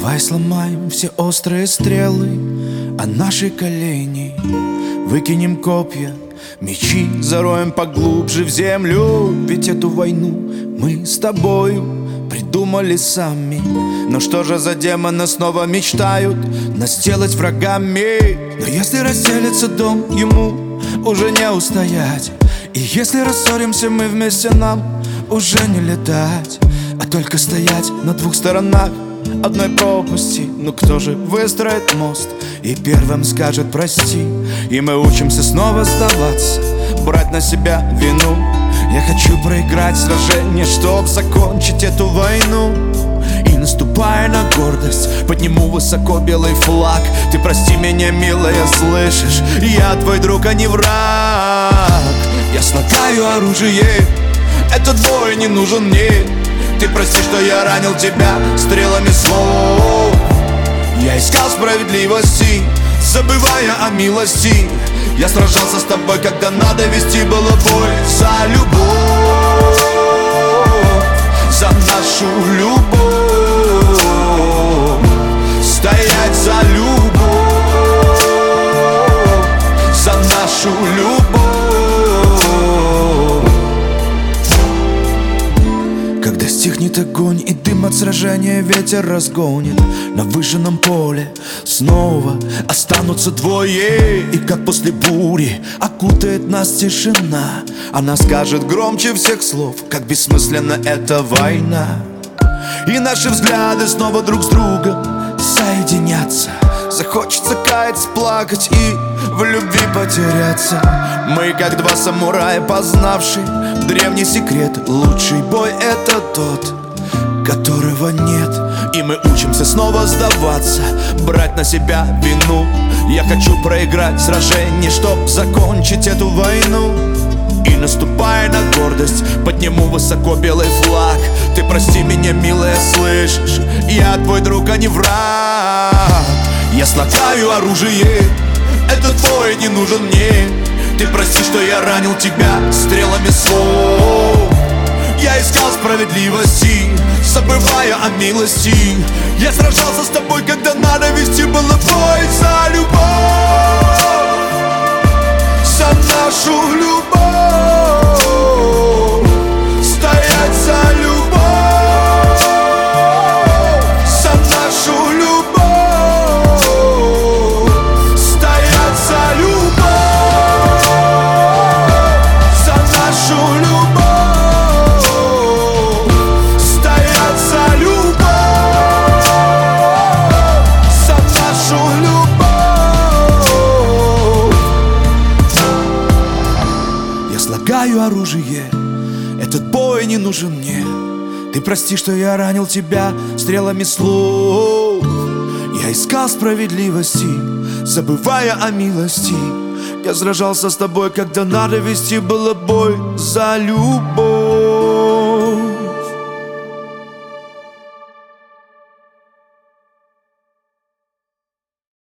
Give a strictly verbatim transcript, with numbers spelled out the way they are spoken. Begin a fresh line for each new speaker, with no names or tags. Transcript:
Давай сломаем все острые стрелы о наши колени, выкинем копья, мечи зароем поглубже в землю. Ведь эту войну мы с тобою придумали сами. Но что же за демоны снова мечтают нас сделать врагами? Но если расселится дом, ему уже не устоять. И если рассоримся мы вместе, нам уже не летать, а только стоять на двух сторонах одной пропасти. Ну кто же выстроит мост и первым скажет прости? И мы учимся снова сдаваться, брать на себя вину. Я хочу проиграть сражение, чтоб закончить эту войну. И наступая на гордость, подниму высоко белый флаг. Ты прости меня, милая, слышишь? Я твой друг, а не враг. Я слагаю оружие, этот бой не нужен мне. Ты прости, что я ранил тебя стрелами слов. Я искал справедливости, забывая о милости. Я сражался с тобой, когда надо вести было бой. За любовь, за нашу любовь, стоять за любовь, за нашу любовь. Когда стихнет огонь и дым от сражения ветер разгонит, на выжженном поле снова останутся двое. И как после бури окутает нас тишина, она скажет громче всех слов, как бессмысленна эта война. И наши взгляды снова друг с другом соединятся. Захочется каяться, плакать и в любви потеряться. Мы как два самурая, познавшие древний секрет. Лучший бой — это тот, которого нет. И мы учимся снова сдаваться, брать на себя вину. Я хочу проиграть сражение, чтоб закончить эту войну. И наступая на гордость, подниму высоко белый флаг. Ты прости меня, милая, слышишь? Я твой друг, а не враг. Я слагаю оружие, этот бой не нужен мне. Ты прости, что я ранил тебя стрелами слов. Я искал справедливости, забывая о милости. Я сражался с тобой, когда надо вести было бой. За любовь, за нашу любовь, стоять за любовь, за нашу любовь, стоять за любовь, за нашу любовь, стоять за любовь, за нашу любовь. Я слагаю оружие, этот бой не нужен мне. Ты прости, что я ранил тебя стрелами слов. Я искал справедливости, забывая о милости. Я сражался с тобой, когда надо вести было бой за любовь.